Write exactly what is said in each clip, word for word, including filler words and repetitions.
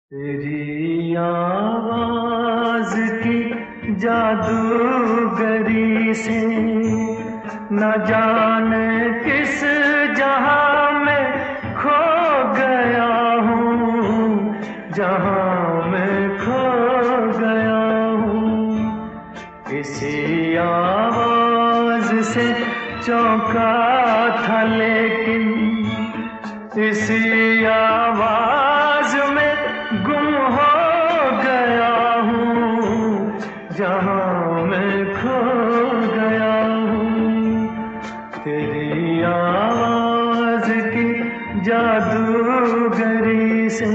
तेरी आवाज की जादूगरी से न जाने किस जहां में खो गया हूँ, जहां में खो गया हूँ। इसी आवाज से चौंका था लेकिन इसी आवाज में गुम हो गया हूँ, जहां मैं खो गया हूँ। तेरी आवाज की जादूगरी से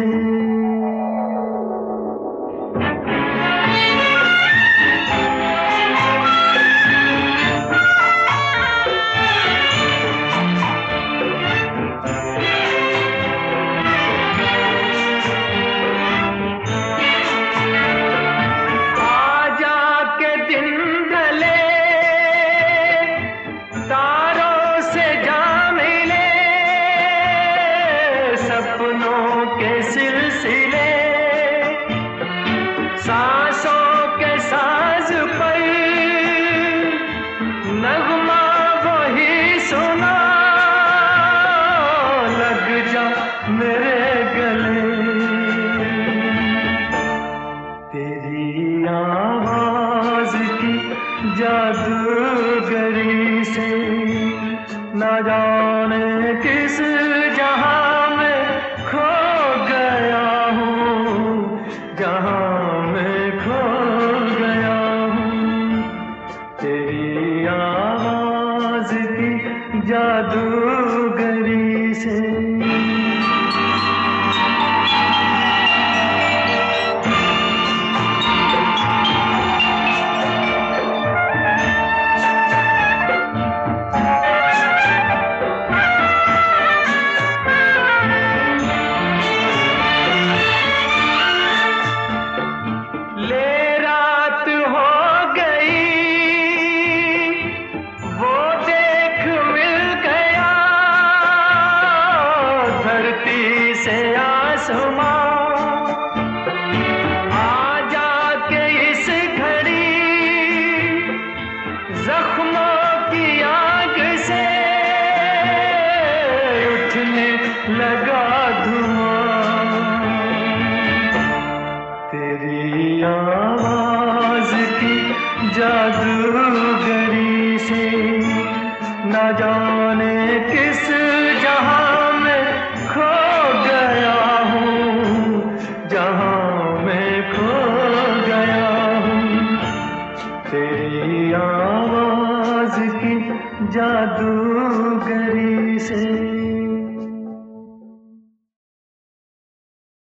सपनों के सिलसिले, सांसों के साज पर नगमा वही सुना, लग जा मेरे गले। तेरी आवाज की जादूगरी से न जाने किस जहां में खो गया हूँ, जहां मैं खो गया हूँ। तेरी आवाज की जादूगरी से से आसमां आ जाके इस घड़ी जख्मों की आग से उठने लगा धुआं। तेरी आवाज की जादूगरी से न जाने किस जहां में खो गया हूँ, जहां मैं खो गया हूँ। तेरी आवाज की जादूगरी से